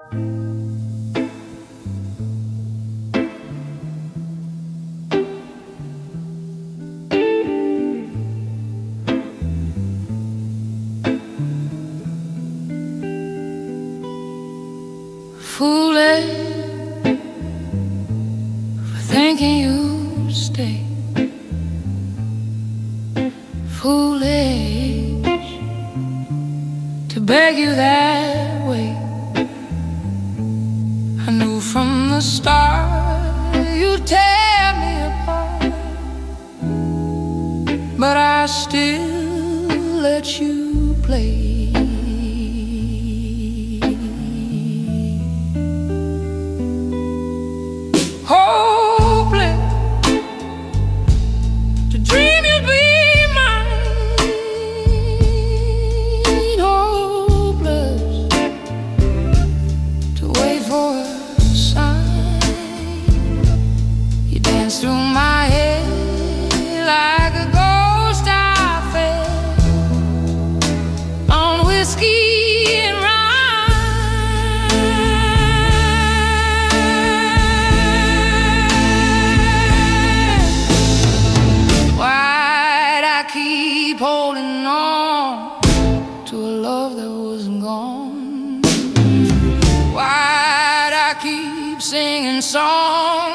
Foolish for thinking you'd stay. Foolish to beg you that way. I knew from the start you'd tear me apart, but I still let you play. Hopeless to dream you'd be mine. Hopeless to wait for a sign. You dance through my head like a ghost I fed on whiskey and rye. Keep holding on to a love that wasn't gone. Why'd I keep singing songs